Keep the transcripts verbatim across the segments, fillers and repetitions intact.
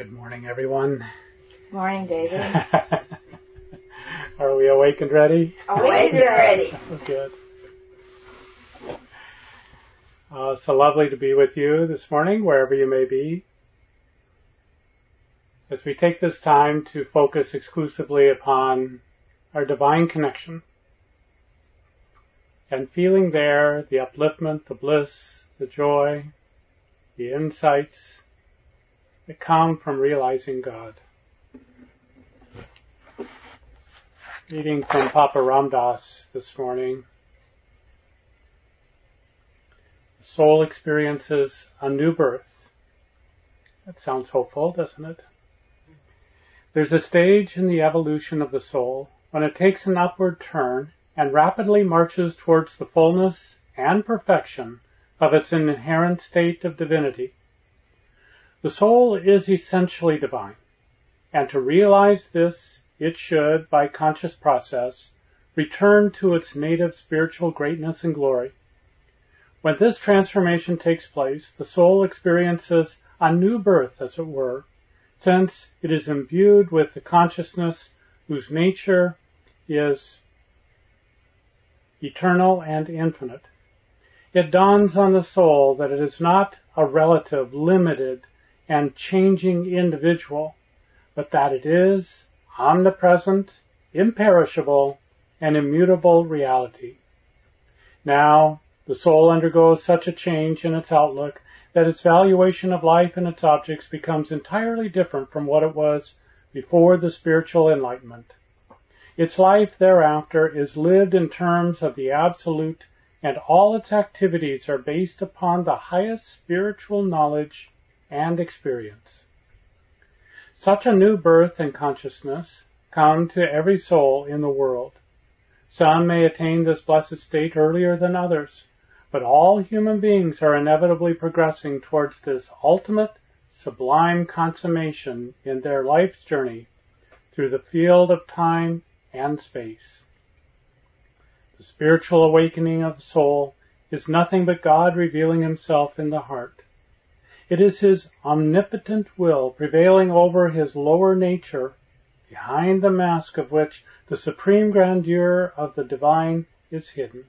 Good morning, everyone. Morning, David. Are we awake and ready? Awake and ready. Good. Uh, so lovely to be with you this morning, wherever you may be. As we take this time to focus exclusively upon our divine connection and feeling there the upliftment, the bliss, the joy, the insights that come from realizing God. Reading from Papa Ram Dass this morning. The soul experiences a new birth. That sounds hopeful, doesn't it? There's a stage in the evolution of the soul when it takes an upward turn and rapidly marches towards the fullness and perfection of its inherent state of divinity. The soul is essentially divine, and to realize this, it should, by conscious process, return to its native spiritual greatness and glory. When this transformation takes place, the soul experiences a new birth, as it were, since it is imbued with the consciousness whose nature is eternal and infinite. It dawns on the soul that it is not a relative, limited, and changing individual, but that it is omnipresent, imperishable, and immutable reality. Now, the soul undergoes such a change in its outlook that its valuation of life and its objects becomes entirely different from what it was before the spiritual enlightenment. Its life thereafter is lived in terms of the absolute, and all its activities are based upon the highest spiritual knowledge and experience. Such a new birth and consciousness come to every soul in the world. Some may attain this blessed state earlier than others, but all human beings are inevitably progressing towards this ultimate, sublime consummation in their life's journey through the field of time and space. The spiritual awakening of the soul is nothing but God revealing himself in the heart. It is his omnipotent will prevailing over his lower nature, behind the mask of which the supreme grandeur of the divine is hidden.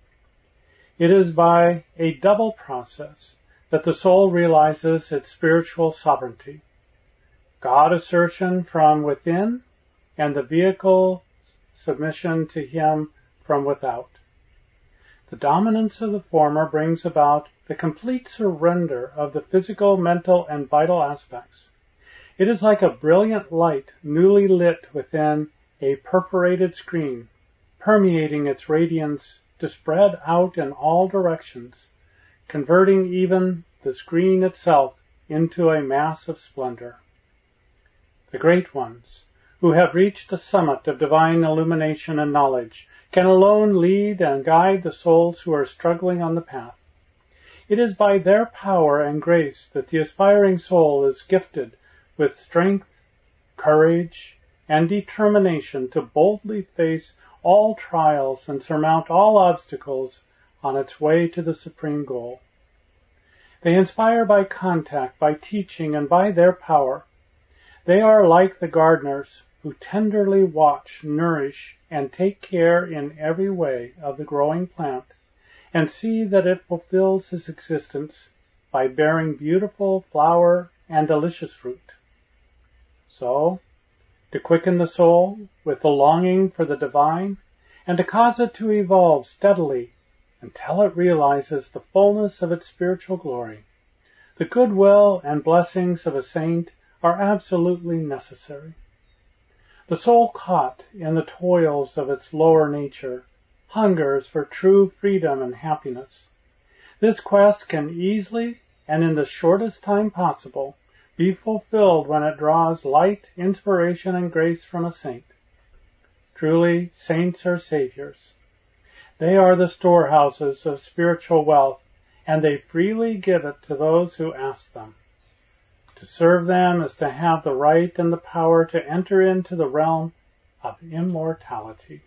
It is by a double process that the soul realizes its spiritual sovereignty. God assertion from within, and the vehicle submission to him from without. The dominance of the former brings about the complete surrender of the physical, mental, and vital aspects. It is like a brilliant light newly lit within a perforated screen, permeating its radiance to spread out in all directions, converting even the screen itself into a mass of splendor. The great ones, who have reached the summit of divine illumination and knowledge, can alone lead and guide the souls who are struggling on the path. It is by their power and grace that the aspiring soul is gifted with strength, courage, and determination to boldly face all trials and surmount all obstacles on its way to the supreme goal. They inspire by contact, by teaching, and by their power. They are like the gardeners who tenderly watch, nourish, and take care in every way of the growing plant, and see that it fulfills its existence by bearing beautiful flower and delicious fruit. So, to quicken the soul with the longing for the divine, and to cause it to evolve steadily until it realizes the fullness of its spiritual glory, the goodwill and blessings of a saint are absolutely necessary. The soul caught in the toils of its lower nature hungers for true freedom and happiness. This quest can easily, and in the shortest time possible, be fulfilled when it draws light, inspiration, and grace from a saint. Truly, saints are saviors. They are the storehouses of spiritual wealth, and they freely give it to those who ask them. To serve them is to have the right and the power to enter into the realm of immortality.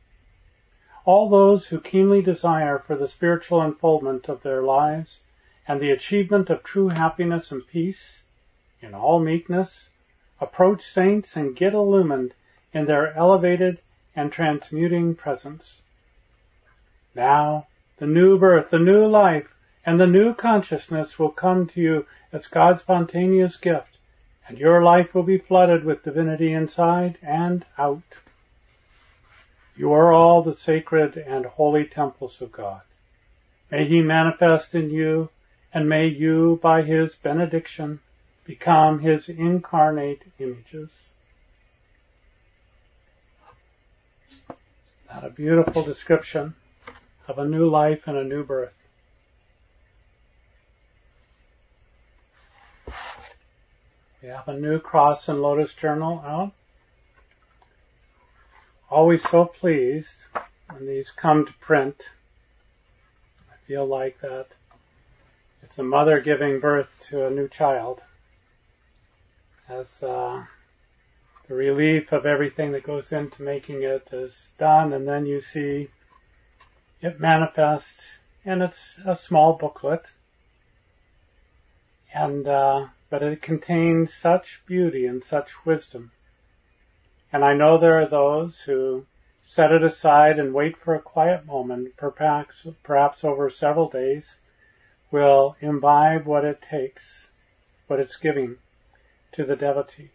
All those who keenly desire for the spiritual unfoldment of their lives and the achievement of true happiness and peace in all meekness, approach saints and get illumined in their elevated and transmuting presence. Now, the new birth, the new life, and the new consciousness will come to you as God's spontaneous gift, and your life will be flooded with divinity inside and out. You are all the sacred and holy temples of God. May He manifest in you, and may you, by His benediction, become His incarnate images. That a beautiful description of a new life and a new birth. We have a new Cross and Lotus journal out. Always so pleased when these come to print. I feel like that it's a mother giving birth to a new child. As uh, the relief of everything that goes into making it is done, and then you see it manifest, and it's a small booklet, and uh, but it contains such beauty and such wisdom. And I know there are those who set it aside and wait for a quiet moment, perhaps, perhaps over several days, will imbibe what it takes, what it's giving to the devotee.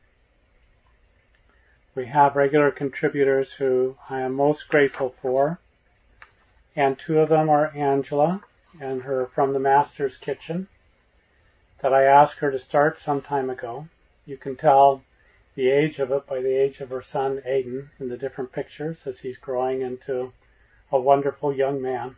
We have regular contributors who I am most grateful for, and two of them are Angela and her From the Master's Kitchen that I asked her to start some time ago. You can tell the age of it by the age of her son Aiden in the different pictures as he's growing into a wonderful young man.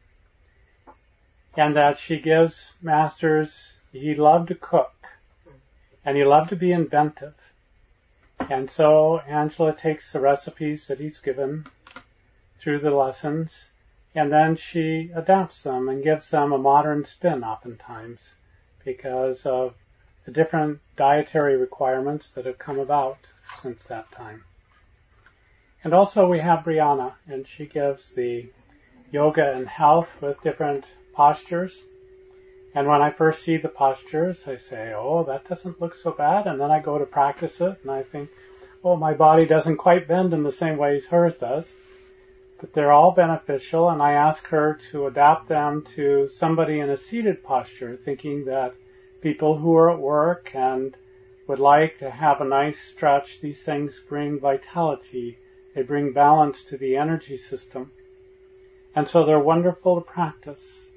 And that she gives masters, he loved to cook and he loved to be inventive. And so Angela takes the recipes that he's given through the lessons, and then she adapts them and gives them a modern spin oftentimes because of the different dietary requirements that have come about since that time. And also we have Brianna, and she gives the yoga and health with different postures. And when I first see the postures, I say, oh, that doesn't look so bad. And then I go to practice it, and I think, oh, my body doesn't quite bend in the same way as hers does. But they're all beneficial, and I ask her to adapt them to somebody in a seated posture, thinking that people who are at work and would like to have a nice stretch, these things bring vitality. They bring balance to the energy system. And so they're wonderful to practice.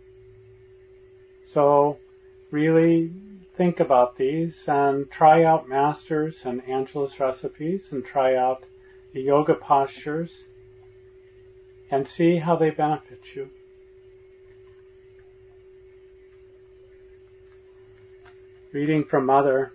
So really think about these and try out Masters and Angela's recipes and try out the yoga postures and see how they benefit you. Reading from Mother,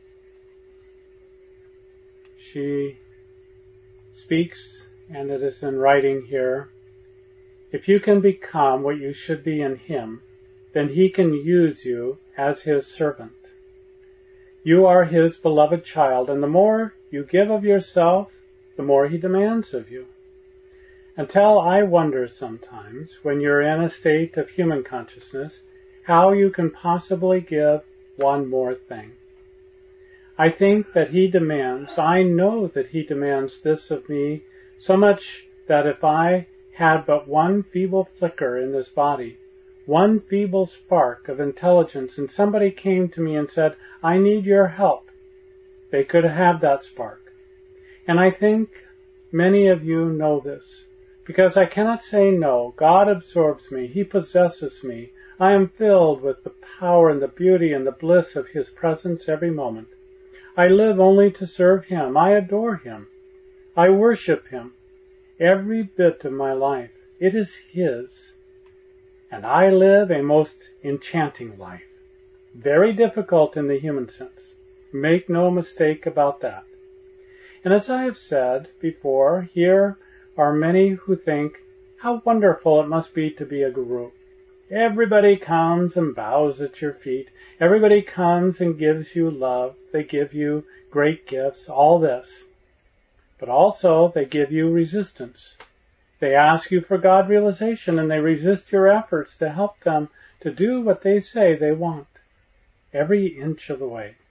she speaks, and it is in writing here, if you can become what you should be in Him, then He can use you as His servant. You are His beloved child, and the more you give of yourself, the more He demands of you. Until I wonder sometimes, when you're in a state of human consciousness, how you can possibly give one more thing. I think that He demands, I know that He demands this of me, so much that if I had but one feeble flicker in this body, one feeble spark of intelligence, and somebody came to me and said, I need your help, they could have that spark. And I think many of you know this, because I cannot say no. God absorbs me. He possesses me. I am filled with the power and the beauty and the bliss of His presence every moment. I live only to serve Him. I adore Him. I worship Him. Every bit of my life, it is His. And I live a most enchanting life. Very difficult in the human sense. Make no mistake about that. And as I have said before, here are many who think how wonderful it must be to be a guru. Everybody comes and bows at your feet. Everybody comes and gives you love. They give you great gifts, all this. But also they give you resistance. They ask you for God realization, and they resist your efforts to help them to do what they say they want, every inch of the way.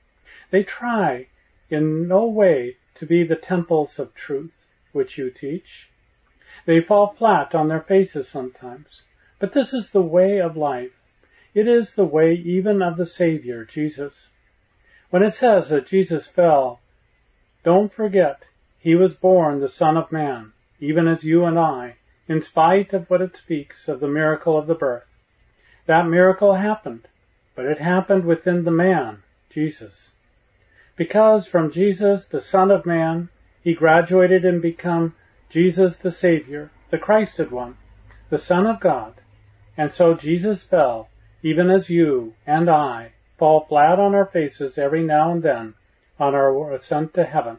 They try in no way to be the temples of truth which you teach. They fall flat on their faces sometimes. But this is the way of life. It is the way even of the Savior, Jesus. When it says that Jesus fell, don't forget, he was born the Son of Man, even as you and I, in spite of what it speaks of the miracle of the birth. That miracle happened, but it happened within the man, Jesus. Because from Jesus, the Son of Man, he graduated and became Jesus the Savior, the Christed One, the Son of God. And so Jesus fell, even as you and I fall flat on our faces every now and then on our ascent to heaven.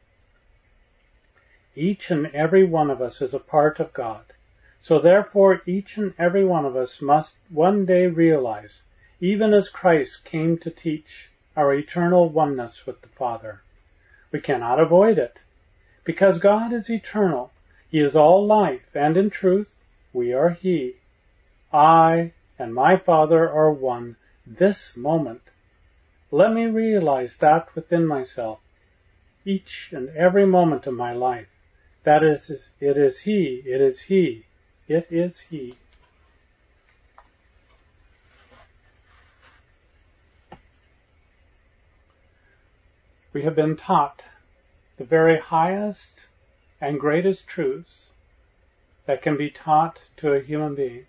Each and every one of us is a part of God. So therefore, each and every one of us must one day realize, even as Christ came to teach our eternal oneness with the Father. We cannot avoid it, because God is eternal. He is all life, and in truth, we are He. I and my Father are one this moment. Let me realize that within myself, each and every moment of my life. That is, it is He, it is He, it is He. We have been taught the very highest and greatest truths that can be taught to a human being.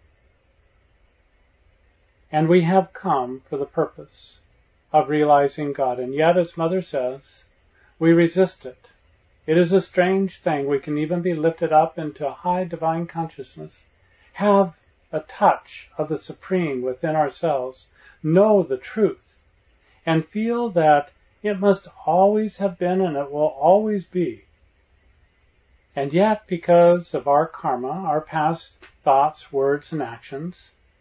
And we have come for the purpose of realizing God. And yet, as Mother says, we resist it. It is a strange thing. We can even be lifted up into a high divine consciousness, have a touch of the Supreme within ourselves, know the truth, and feel that it must always have been and it will always be. And yet, because of our karma, our past thoughts, words, and actions,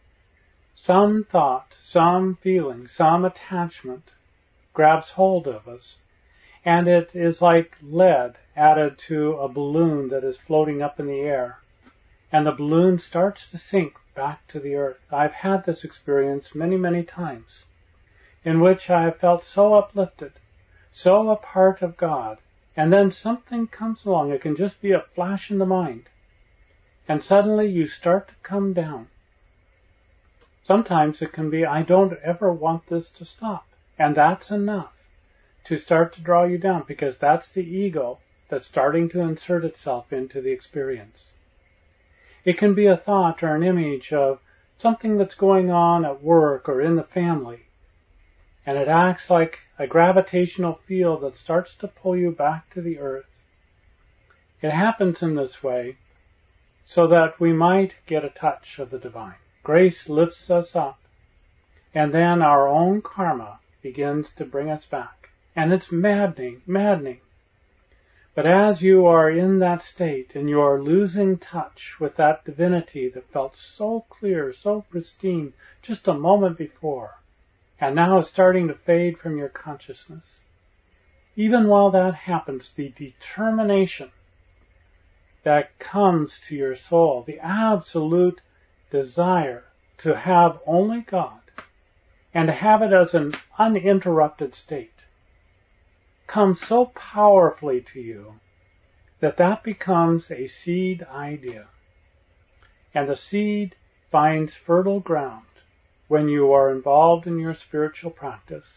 some thought, some feeling, some attachment grabs hold of us, and it is like lead added to a balloon that is floating up in the air, and the balloon starts to sink back to the earth. I've had this experience many, many times, in which I have felt so uplifted, so a part of God, and then something comes along. It can just be a flash in the mind, and suddenly you start to come down. Sometimes it can be, I don't ever want this to stop, and that's enough to start to draw you down, because that's the ego that's starting to insert itself into the experience. It can be a thought or an image of something that's going on at work or in the family, and it acts like a gravitational field that starts to pull you back to the earth. It happens in this way so that we might get a touch of the divine. Grace lifts us up, and then our own karma begins to bring us back. And it's maddening, maddening. But as you are in that state and you are losing touch with that divinity that felt so clear, so pristine just a moment before, and now is starting to fade from your consciousness, even while that happens, the determination that comes to your soul, the absolute desire to have only God and to have it as an uninterrupted state, comes so powerfully to you that that becomes a seed idea. And the seed finds fertile ground when you are involved in your spiritual practice,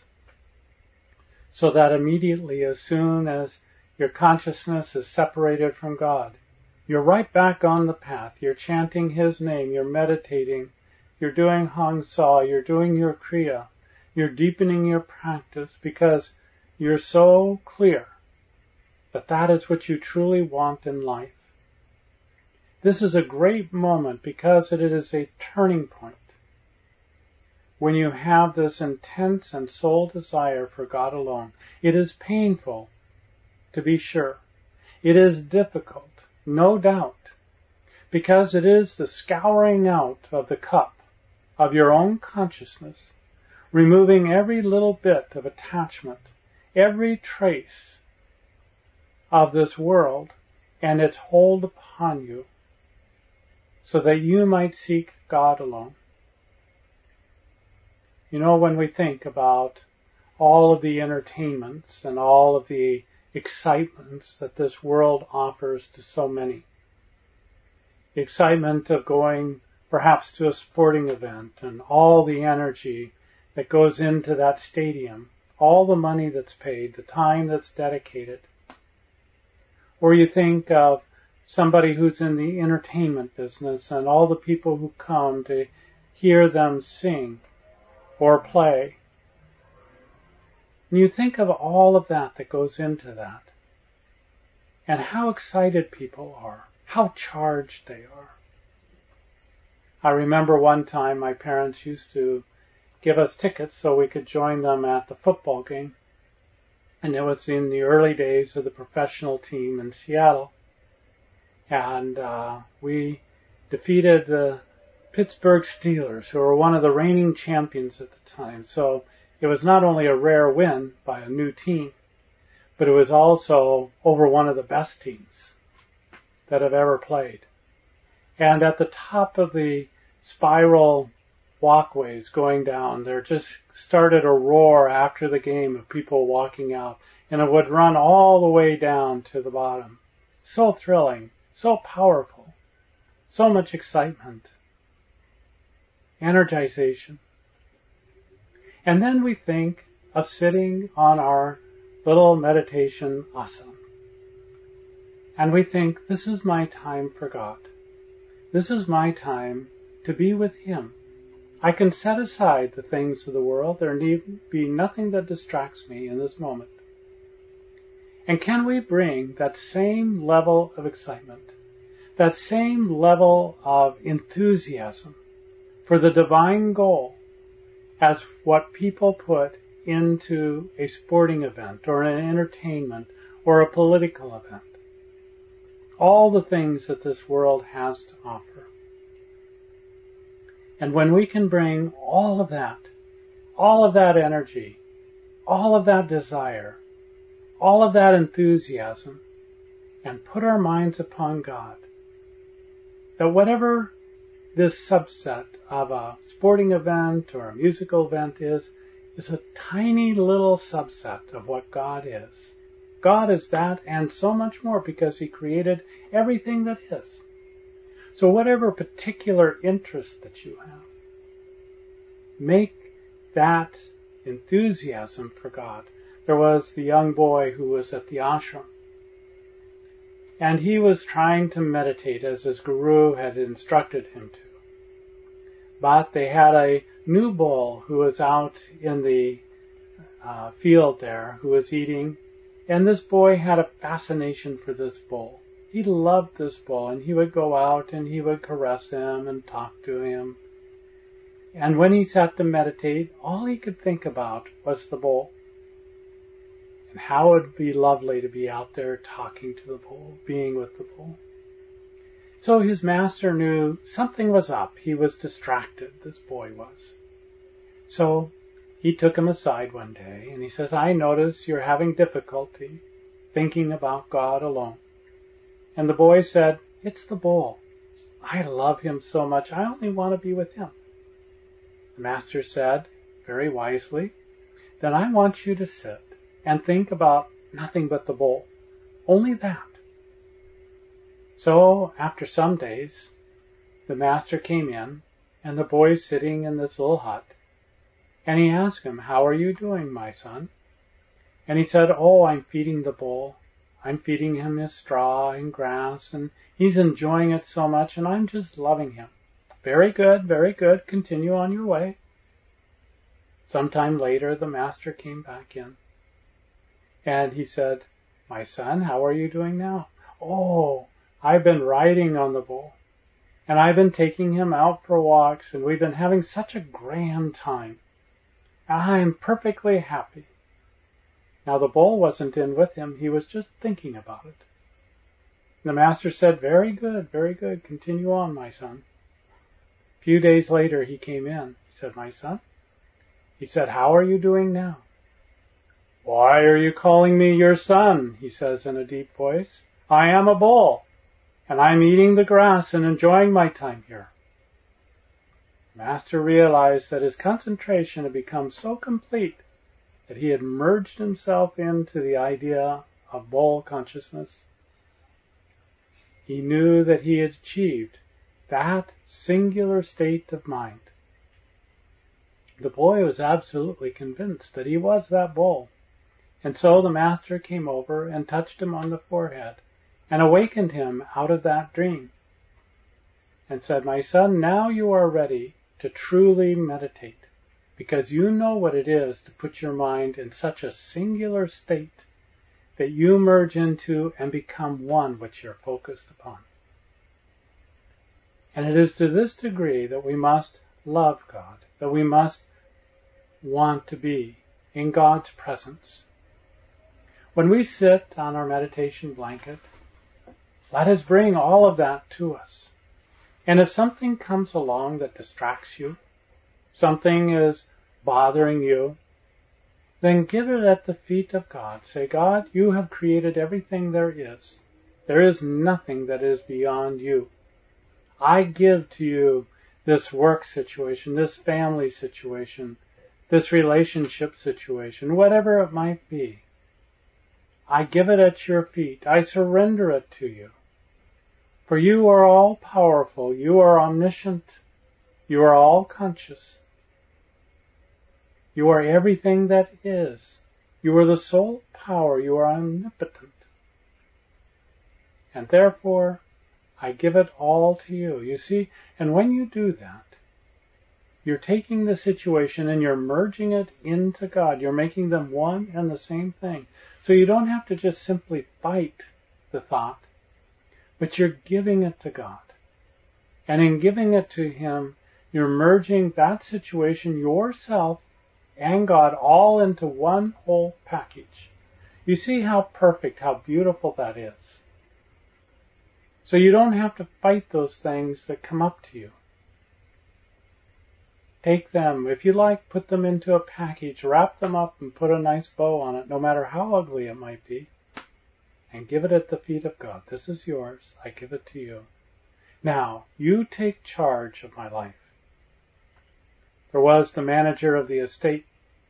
so that immediately, as soon as your consciousness is separated from God, you're right back on the path. You're chanting His name, you're meditating, you're doing Hang Sa, you're doing your Kriya, you're deepening your practice, because you're so clear that that is what you truly want in life. This is a great moment because it is a turning point. When you have this intense and soul desire for God alone, it is painful, to be sure. It is difficult, no doubt, because it is the scouring out of the cup of your own consciousness, removing every little bit of attachment, every trace of this world and its hold upon you, so that you might seek God alone. You know, when we think about all of the entertainments and all of the excitements that this world offers to so many. The excitement of going perhaps to a sporting event and all the energy that goes into that stadium, all the money that's paid, the time that's dedicated. Or you think of somebody who's in the entertainment business and all the people who come to hear them sing or play. And you think of all of that that goes into that and how excited people are, how charged they are. I remember one time my parents used to give us tickets so we could join them at the football game. And it was in the early days of the professional team in Seattle. And uh, we defeated the Pittsburgh Steelers, who were one of the reigning champions at the time. So it was not only a rare win by a new team, but it was also over one of the best teams that have ever played. And at the top of the spiral walkways going down, there just started a roar after the game of people walking out, and it would run all the way down to the bottom. So thrilling, so powerful, so much excitement, energization. And then we think of sitting on our little meditation asana. And we think, this is my time for God. This is my time to be with Him. I can set aside the things of the world. There need be nothing that distracts me in this moment. And can we bring that same level of excitement, that same level of enthusiasm for the divine goal as what people put into a sporting event or an entertainment or a political event? All the things that this world has to offer. And when we can bring all of that, all of that energy, all of that desire, all of that enthusiasm, and put our minds upon God, that whatever this subset of a sporting event or a musical event is, is a tiny little subset of what God is. God is that and so much more because He created everything that is. So whatever particular interest that you have, make that enthusiasm for God. There was the young boy who was at the ashram, and he was trying to meditate as his guru had instructed him to. But they had a new bull who was out in the uh, field there, who was eating, and this boy had a fascination for this bull. He loved this bull, and he would go out and he would caress him and talk to him. And when he sat to meditate, all he could think about was the bull. And how it would be lovely to be out there talking to the bull, being with the bull. So his master knew something was up. He was distracted, this boy was. So he took him aside one day and he says, I notice you're having difficulty thinking about God alone. And the boy said, it's the bull. I love him so much. I only want to be with him. The master said, very wisely, then I want you to sit and think about nothing but the bull. Only that. So after some days, the master came in and the boy's sitting in this little hut. And he asked him, how are you doing, my son? And he said, oh, I'm feeding the bull. I'm feeding him his straw and grass, and he's enjoying it so much, and I'm just loving him. Very good, very good. Continue on your way. Sometime later, the master came back in, and he said, my son, how are you doing now? Oh, I've been riding on the bull, and I've been taking him out for walks, and we've been having such a grand time. I'm perfectly happy. Now the bull wasn't in with him, he was just thinking about it. The master said, very good, very good, continue on, my son. A few days later he came in. He said, my son? He said, how are you doing now? Why are you calling me your son? He says in a deep voice. I am a bull, and I'm eating the grass and enjoying my time here. The master realized that his concentration had become so complete that he had merged himself into the idea of bowl consciousness, he knew that he had achieved that singular state of mind. The boy was absolutely convinced that he was that bowl. And so the master came over and touched him on the forehead and awakened him out of that dream and said, "My son, now you are ready to truly meditate, because you know what it is to put your mind in such a singular state that you merge into and become one which you're focused upon." And it is to this degree that we must love God, that we must want to be in God's presence. When we sit on our meditation blanket, let us bring all of that to us. And if something comes along that distracts you, something is bothering you, then give it at the feet of God. Say, "God, you have created everything there is. There is nothing that is beyond you. I give to you this work situation, this family situation, this relationship situation, whatever it might be. I give it at your feet. I surrender it to you. For you are all powerful. You are omniscient. You are all conscious. You are everything that is. You are the sole power. You are omnipotent. And therefore, I give it all to you." You see, and when you do that, you're taking the situation and you're merging it into God. You're making them one and the same thing. So you don't have to just simply fight the thought, but you're giving it to God. And in giving it to Him, you're merging that situation, yourself, and God all into one whole package. You see how perfect, how beautiful that is. So you don't have to fight those things that come up to you. Take them, if you like, put them into a package, wrap them up and put a nice bow on it, no matter how ugly it might be, and give it at the feet of God. "This is yours. I give it to you. Now, you take charge of my life." There was the manager of the estate,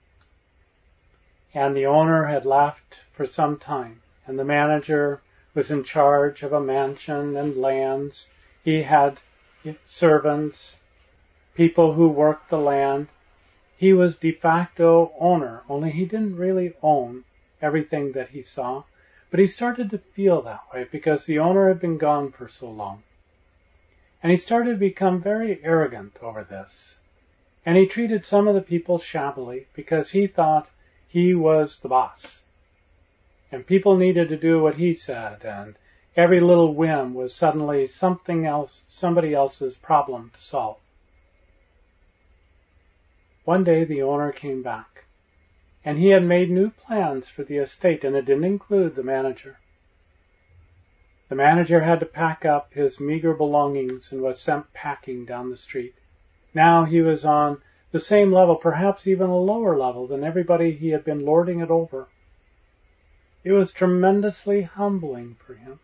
and the owner had left for some time, and the manager was in charge of a mansion and lands. He had servants, people who worked the land. He was de facto owner, only he didn't really own everything that he saw. But he started to feel that way because the owner had been gone for so long. And he started to become very arrogant over this. And he treated some of the people shabbily because he thought he was the boss. And people needed to do what he said, and every little whim was suddenly something else, somebody else's problem to solve. One day the owner came back, and he had made new plans for the estate, and it didn't include the manager. The manager had to pack up his meager belongings and was sent packing down the street. Now he was on the same level, perhaps even a lower level than everybody he had been lording it over. It was tremendously humbling for him.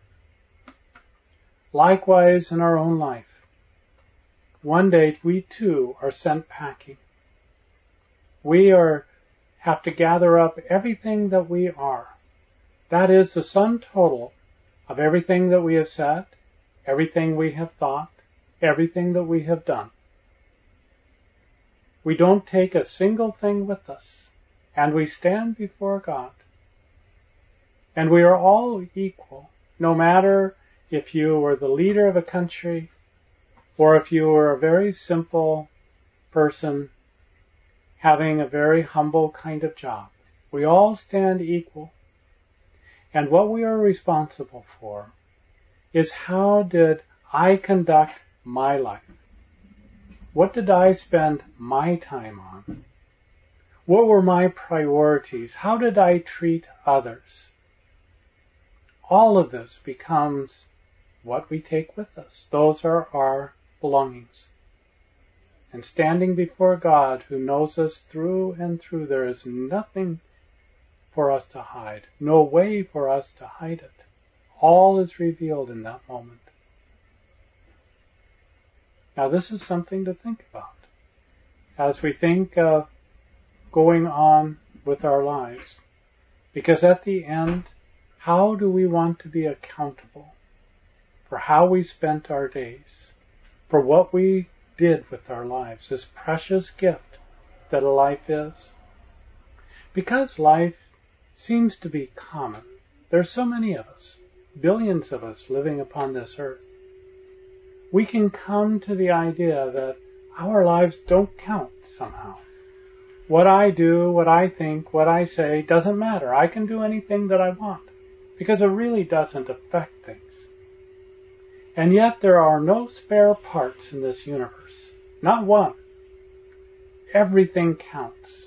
Likewise in our own life. One day we too are sent packing. We are have to gather up everything that we are. That is the sum total of everything that we have said, everything we have thought, everything that we have done. We don't take a single thing with us, and we stand before God. And we are all equal, no matter if you were the leader of a country or if you were a very simple person having a very humble kind of job. We all stand equal. And what we are responsible for is how did I conduct my life? What did I spend my time on? What were my priorities? How did I treat others? All of this becomes what we take with us. Those are our belongings. And standing before God, who knows us through and through, there is nothing for us to hide, no way for us to hide it. All is revealed in that moment. Now this is something to think about. As we think of going on with our lives. Because at the end, how do we want to be accountable for how we spent our days, for what we did with our lives, this precious gift that a life is? Because life seems to be common. There's so many of us, billions of us living upon this earth. We can come to the idea that our lives don't count somehow. What I do, what I think, what I say doesn't matter. I can do anything that I want because it really doesn't affect things. And yet there are no spare parts in this universe. Not one. Everything counts.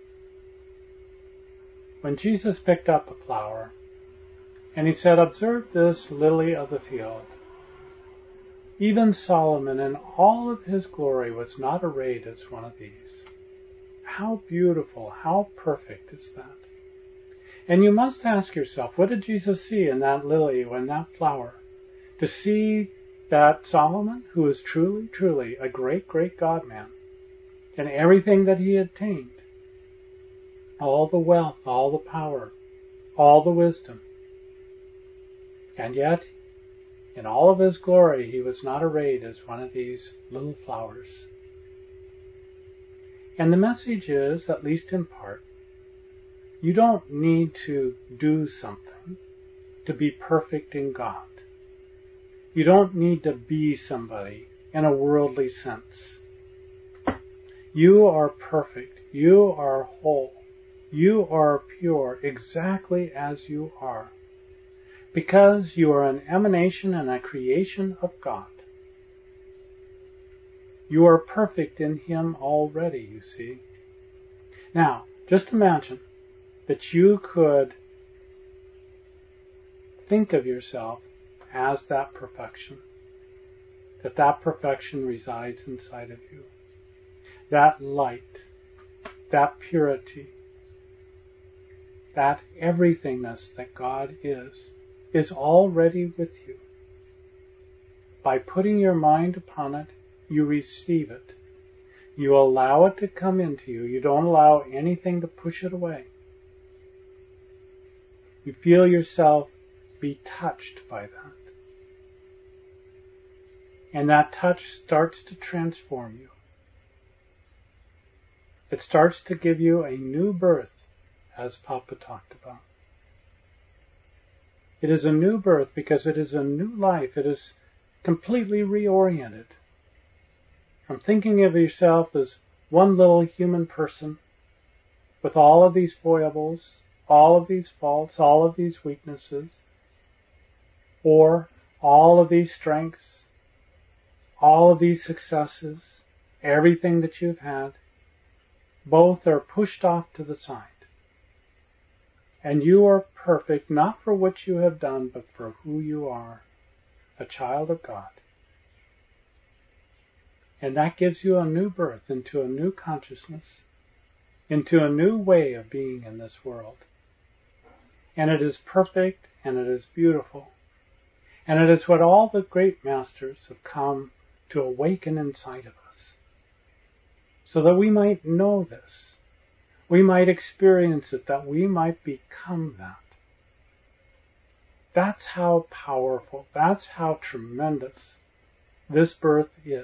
When Jesus picked up a flower and he said, "Observe this lily of the field. Even Solomon in all of his glory was not arrayed as one of these." How beautiful, how perfect is that? And you must ask yourself, what did Jesus see in that lily or in that flower? To see that Solomon, who is truly, truly a great, great God-man, and everything that he attained, all the wealth, all the power, all the wisdom, and yet, in all of his glory, he was not arrayed as one of these little flowers. And the message is, at least in part, you don't need to do something to be perfect in God. You don't need to be somebody in a worldly sense. You are perfect. You are whole. You are pure exactly as you are, because you are an emanation and a creation of God. You are perfect in Him already, you see. Now, just imagine that you could think of yourself as that perfection, that that perfection resides inside of you. That light, that purity, that everythingness that God is, is already with you. By putting your mind upon it, you receive it. You allow it to come into you. You don't allow anything to push it away. You feel yourself be touched by that. And that touch starts to transform you. It starts to give you a new birth, as Papa talked about. It is a new birth because it is a new life. It is completely reoriented from thinking of yourself as one little human person with all of these foibles, all of these faults, all of these weaknesses, or all of these strengths, all of these successes, everything that you've had. Both are pushed off to the side. And you are perfect, not for what you have done, but for who you are, a child of God. And that gives you a new birth into a new consciousness, into a new way of being in this world. And it is perfect, and it is beautiful. And it is what all the great masters have come to awaken inside of us, so that we might know this. We might experience it, that we might become that. That's how powerful, that's how tremendous this birth is.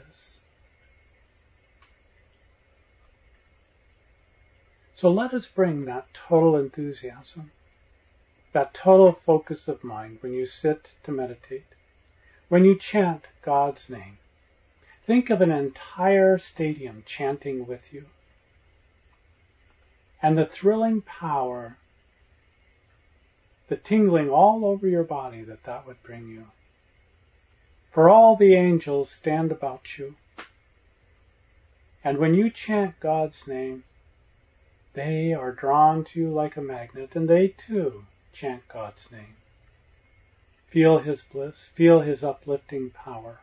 So let us bring that total enthusiasm, that total focus of mind when you sit to meditate, when you chant God's name. Think of an entire stadium chanting with you, and the thrilling power, the tingling all over your body that that would bring you. For all the angels stand about you, and when you chant God's name, they are drawn to you like a magnet, and they too chant God's name. Feel His bliss, feel His uplifting power.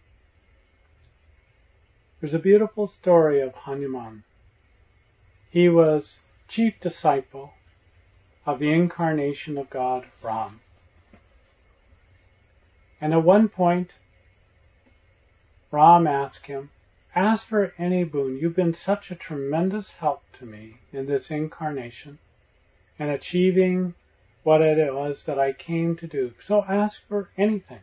There's a beautiful story of Hanuman. He was chief disciple of the incarnation of God, Ram. And at one point, Ram asked him, "Ask for any boon. You've been such a tremendous help to me in this incarnation. and achieving what it was that I came to do. So ask for anything.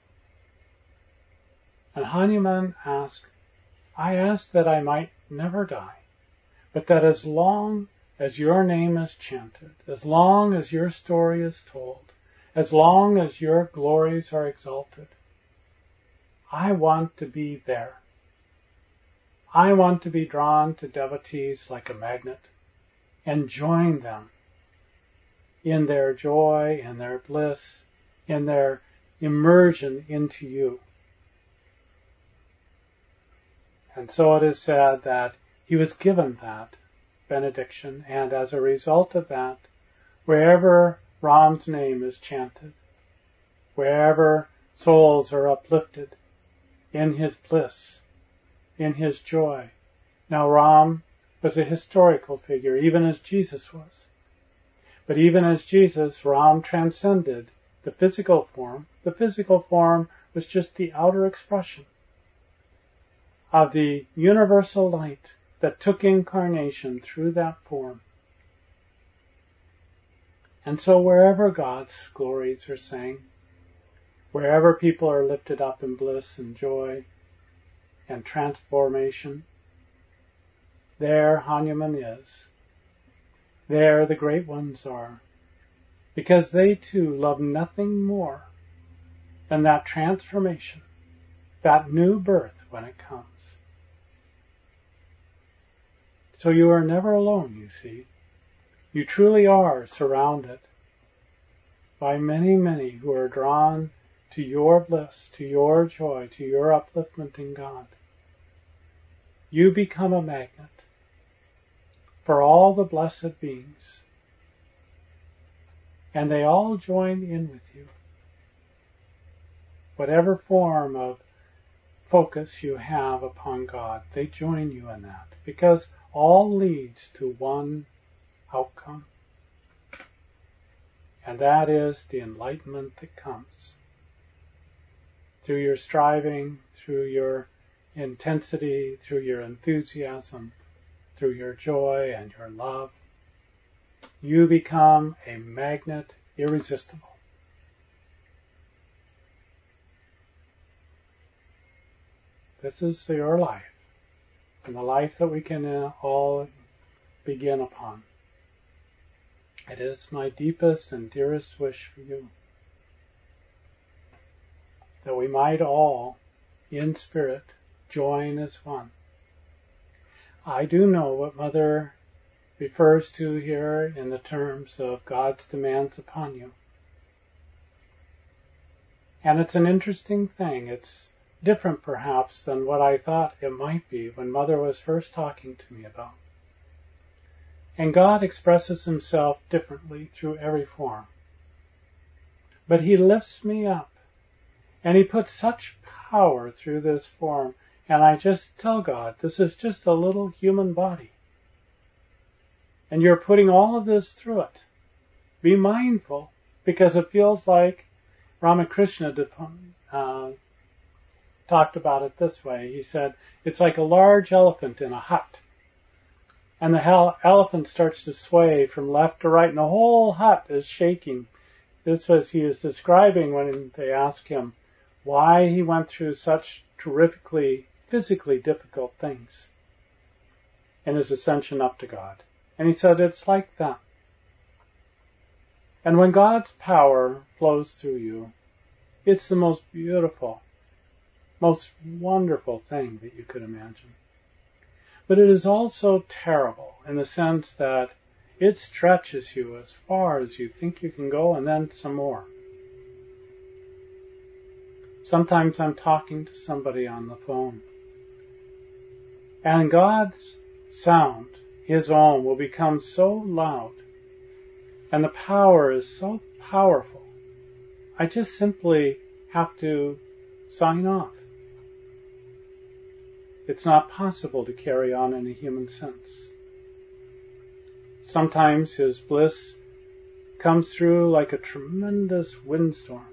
And Hanuman asked, I ask that I might never die, but that as long as your name is chanted, as long as your story is told, as long as your glories are exalted, I want to be there. I want to be drawn to devotees like a magnet and join them in their joy, in their bliss, in their immersion into you. And so it is said that he was given that benediction, and as a result of that, wherever Ram's name is chanted, wherever souls are uplifted in his bliss, in his joy. Now Ram was a historical figure, even as Jesus was. But even as Jesus, Ram transcended the physical form. The physical form was just the outer expression of the universal light that took incarnation through that form. And so wherever God's glories are sang, wherever people are lifted up in bliss and joy and transformation, there Hanuman is. There the great ones are, because they too love nothing more than that transformation, that new birth when it comes. So you are never alone, you see. You truly are surrounded by many, many who are drawn to your bliss, to your joy, to your upliftment in God. You become a magnet for all the blessed beings, and they all join in with you. Whatever form of focus you have upon God, they join you in that, because all leads to one outcome, and that is the enlightenment that comes through your striving, through your intensity, through your enthusiasm, through your joy and your love. You become a magnet irresistible. This is your life, and the life that we can all begin upon. It is my deepest and dearest wish for you that we might all, in spirit, join as one. I do know what Mother refers to here in the terms of God's demands upon you. And it's an interesting thing. It's different perhaps than what I thought it might be when Mother was first talking to me about. And God expresses himself differently through every form. But he lifts me up, and he puts such power through this form, and I just tell God, this is just a little human body. And you're putting all of this through it. Be mindful, because it feels like Ramakrishna uh, talked about it this way. He said, it's like a large elephant in a hut. And the elephant starts to sway from left to right, and the whole hut is shaking. This was he is describing when they asked him why he went through such terrifically, physically difficult things in his ascension up to God. And he said, it's like that. And when God's power flows through you, it's the most beautiful, most wonderful thing that you could imagine. But it is also terrible in the sense that it stretches you as far as you think you can go, and then some more. Sometimes I'm talking to somebody on the phone, and God's sound, his own, will become so loud, and the power is so powerful, I just simply have to sign off. It's not possible to carry on in a human sense. Sometimes his bliss comes through like a tremendous windstorm.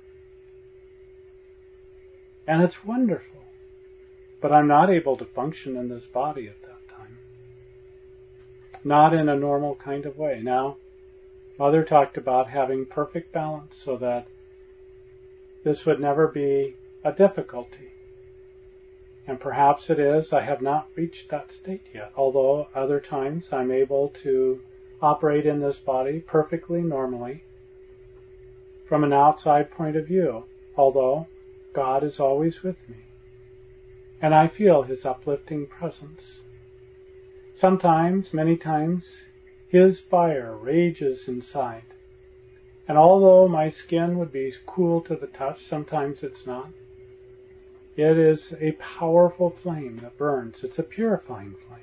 And it's wonderful. But I'm not able to function in this body at that time. Not in a normal kind of way. Now, Mother talked about having perfect balance so that this would never be a difficulty. And perhaps it is. I have not reached that state yet, although other times I'm able to operate in this body perfectly normally from an outside point of view, although God is always with me. And I feel His uplifting presence. Sometimes, many times, His fire rages inside. And although my skin would be cool to the touch, sometimes it's not. It is a powerful flame that burns. It's a purifying flame.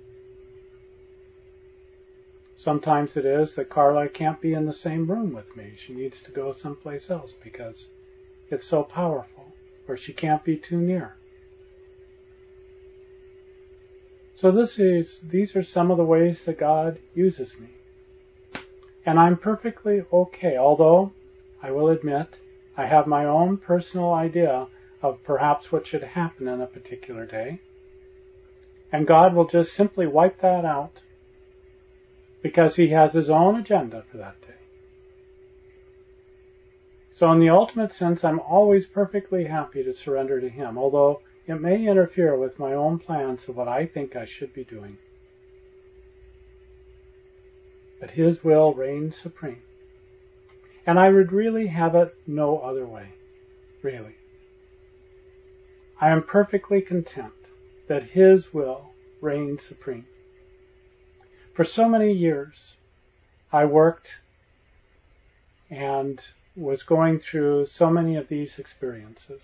Sometimes it is that Carla can't be in the same room with me. She needs to go someplace else because it's so powerful, or she can't be too near. So this is, these are some of the ways that God uses me. And I'm perfectly okay, although I will admit I have my own personal idea of perhaps what should happen in a particular day. And God will just simply wipe that out because He has His own agenda for that day. So in the ultimate sense, I'm always perfectly happy to surrender to Him, although it may interfere with my own plans of what I think I should be doing. But His will reigns supreme. And I would really have it no other way. Really. I am perfectly content that His will reigns supreme. For so many years, I worked and was going through so many of these experiences.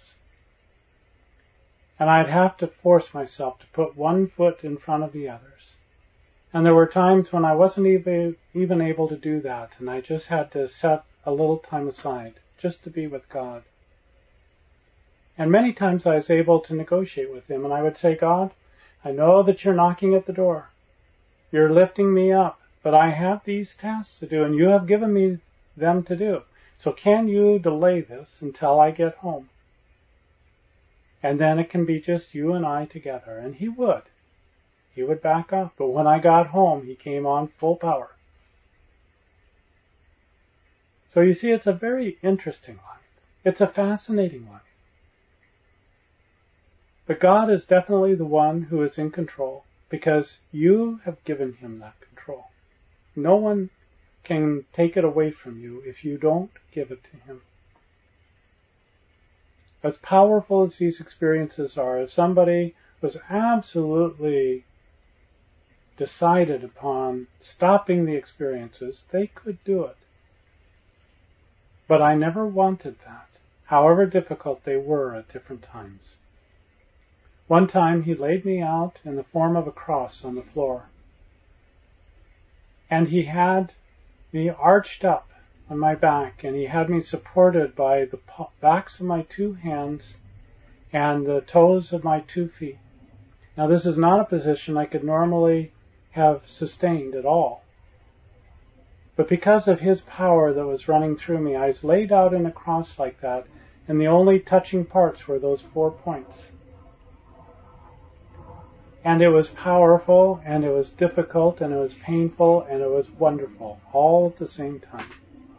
And I'd have to force myself to put one foot in front of the others. And there were times when I wasn't even, even able to do that, and I just had to set a little time aside just to be with God. And many times I was able to negotiate with Him, and I would say, God, I know that You're knocking at the door. You're lifting me up, but I have these tasks to do, and You have given me them to do. So can You delay this until I get home? And then it can be just You and I together. And He would. He would back up. But when I got home, He came on full power. So you see, it's a very interesting life. It's a fascinating life. But God is definitely the one who is in control, because you have given Him that control. No one can take it away from you if you don't give it to Him. As powerful as these experiences are, if somebody was absolutely decided upon stopping the experiences, they could do it. But I never wanted that, however difficult they were at different times. One time He laid me out in the form of a cross on the floor. And He had me arched up on my back, and He had me supported by the backs of my two hands and the toes of my two feet. Now this is not a position I could normally have sustained at all. But because of His power that was running through me, I was laid out in a cross like that, and the only touching parts were those four points. And it was powerful, and it was difficult, and it was painful, and it was wonderful, all at the same time.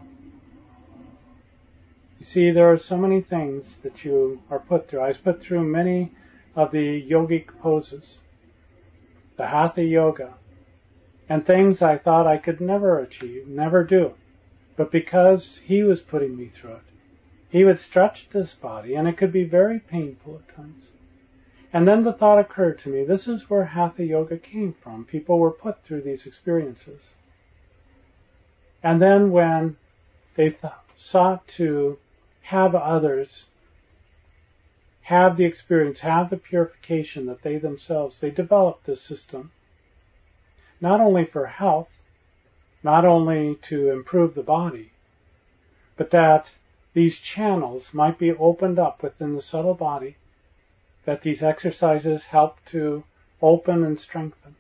You see, there are so many things that you are put through. I was put through many of the yogic poses, the Hatha Yoga, and things I thought I could never achieve, never do. But because He was putting me through it, He would stretch this body, and it could be very painful at times. And then the thought occurred to me, this is where Hatha Yoga came from. People were put through these experiences. And then when they th- sought to have others have the experience, have the purification that they themselves, they developed this system, not only for health, not only to improve the body, but that these channels might be opened up within the subtle body, that these exercises help to open and strengthen.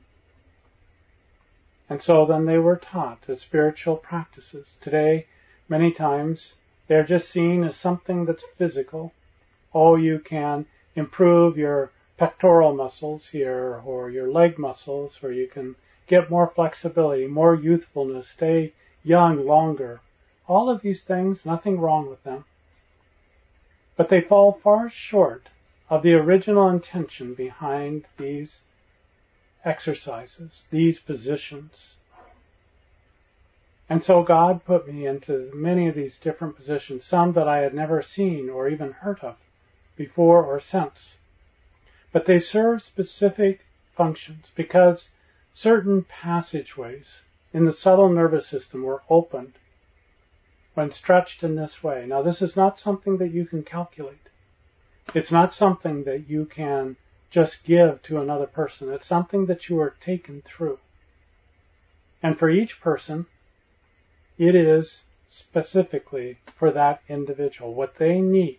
And so then they were taught as spiritual practices. Today, many times, they're just seen as something that's physical. Oh, you can improve your pectoral muscles here, or your leg muscles, or you can get more flexibility, more youthfulness, stay young longer. All of these things, nothing wrong with them. But they fall far short of the original intention behind these exercises, these positions. And so God put me into many of these different positions, some that I had never seen or even heard of before or since. But they serve specific functions because certain passageways in the subtle nervous system were opened when stretched in this way. Now, this is not something that you can calculate. It's not something that you can just give to another person. It's something that you are taken through. And for each person, it is specifically for that individual, what they need.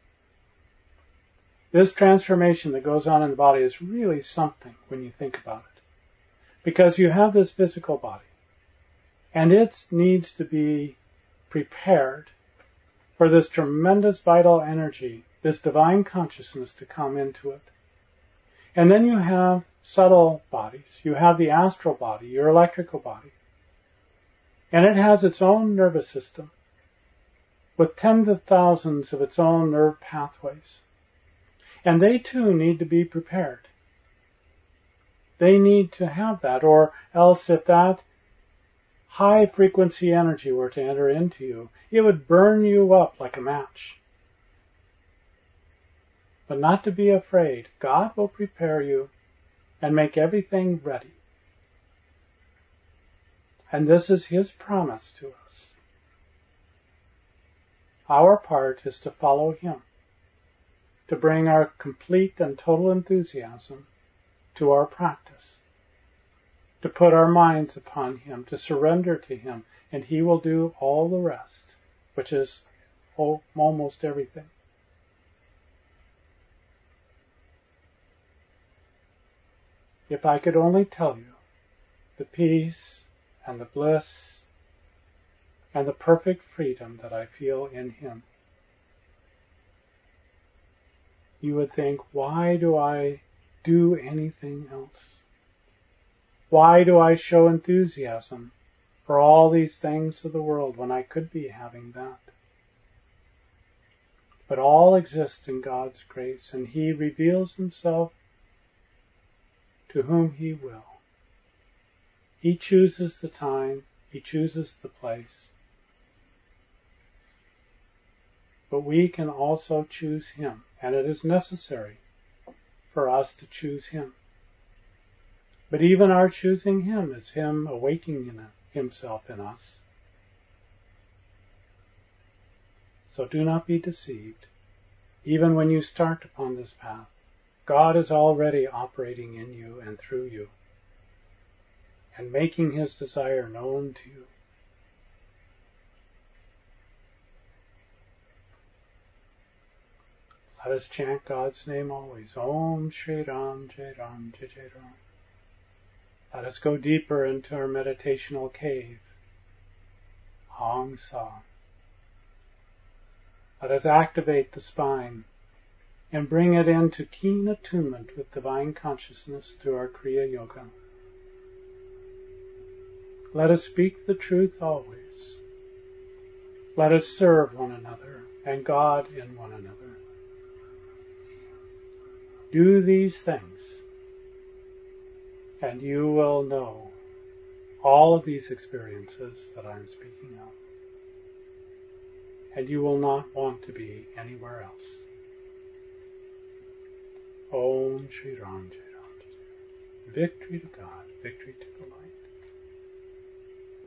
This transformation that goes on in the body is really something when you think about it. Because you have this physical body, and it needs to be prepared for this tremendous vital energy, this divine consciousness to come into it. And then you have subtle bodies. You have the astral body, your electrical body. And it has its own nervous system with tens of thousands of its own nerve pathways. And they too need to be prepared. They need to have that, or else if that high frequency energy were to enter into you, it would burn you up like a match. But not to be afraid. God will prepare you and make everything ready. And this is His promise to us. Our part is to follow Him, to bring our complete and total enthusiasm to our practice, to put our minds upon Him, to surrender to Him, and He will do all the rest, which is almost everything. If I could only tell you the peace and the bliss and the perfect freedom that I feel in Him, you would think, why do I do anything else? Why do I show enthusiasm for all these things of the world when I could be having that? But all exists in God's grace, and He reveals Himself to whom He will. He chooses the time, He chooses the place. But we can also choose Him, and it is necessary for us to choose Him. But even our choosing Him is Him awakening Himself in us. So do not be deceived. Even when you start upon this path, God is already operating in you and through you, and making His desire known to you. Let us chant God's name always. Om Shri Ram Jai Ram Jai Jai Ram. Let us go deeper into our meditational cave. Hong Sa. Let us activate the spine and bring it into keen attunement with divine consciousness through our Kriya Yoga. Let us speak the truth always. Let us serve one another and God in one another. Do these things, and you will know all of these experiences that I'm speaking of. And you will not want to be anywhere else. Om Shri Ram Jai Ram Jai. Victory to God, victory to the light.